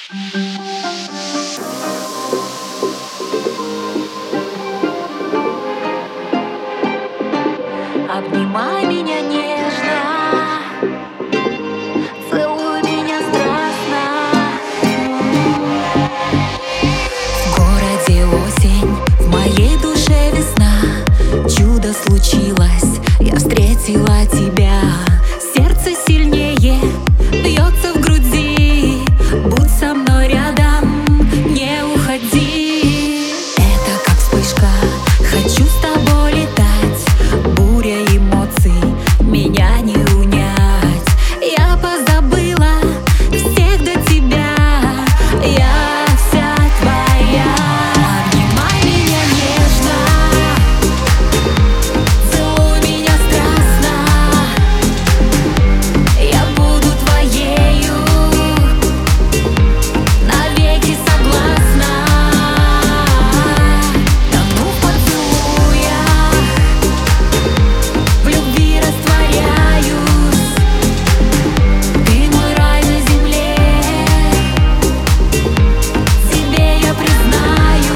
Обнимай меня нежно, целуй меня страстно. В городе осень, в моей душе весна. Чудо случилось, я встретила тебя. Сердце сильнее бьется в груди. Будь со мной рядом, не уходи. Это как вспышка, хочу с тобой летать. Буря эмоций, меня не унять. Я позабыла всех до тебя, я вся твоя. Обнимай меня нежно, целуй меня страстно. Я буду твоею, навеки согласна. Тону в поцелуях, в любви растворяюсь. Ты мой рай на земле, тебе я признаюсь.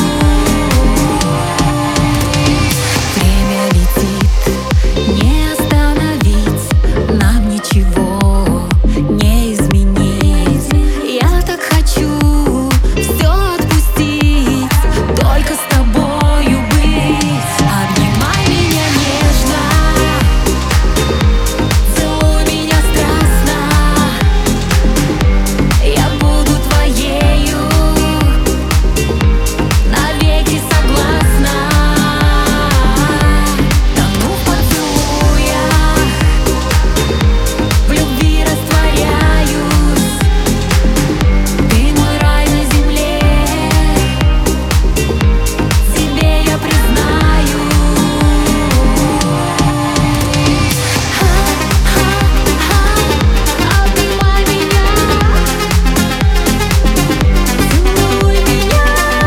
Время летит, не остановить, нам ничего не изменить. Я так хочу все отпустить, только с тобою быть. Обнимай меня нежно, целуй меня страстно. Я буду твоею, навеки согласна. Тону в поцелуях, в любви растворяюсь. Ты мой рай на земле, тебе я признаюсь. Обнимай меня, целуй меня.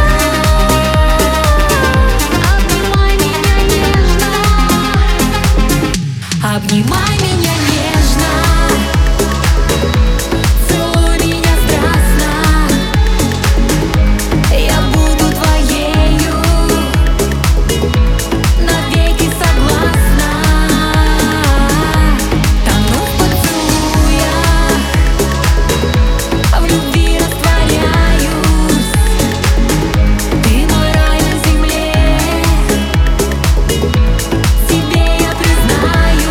Обнимай меня нежно, обнимай меня нежно, целуй меня страстно. Я буду твоею, навеки согласна. Тону в поцелуях, в любви растворяюсь. Ты мой рай на земле, тебе я признаюсь.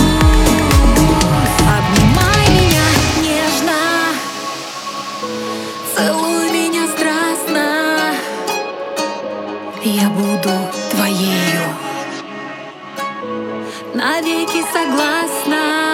Обнимай меня нежно, целуй меня страстно. Я буду твоею, навеки согласна.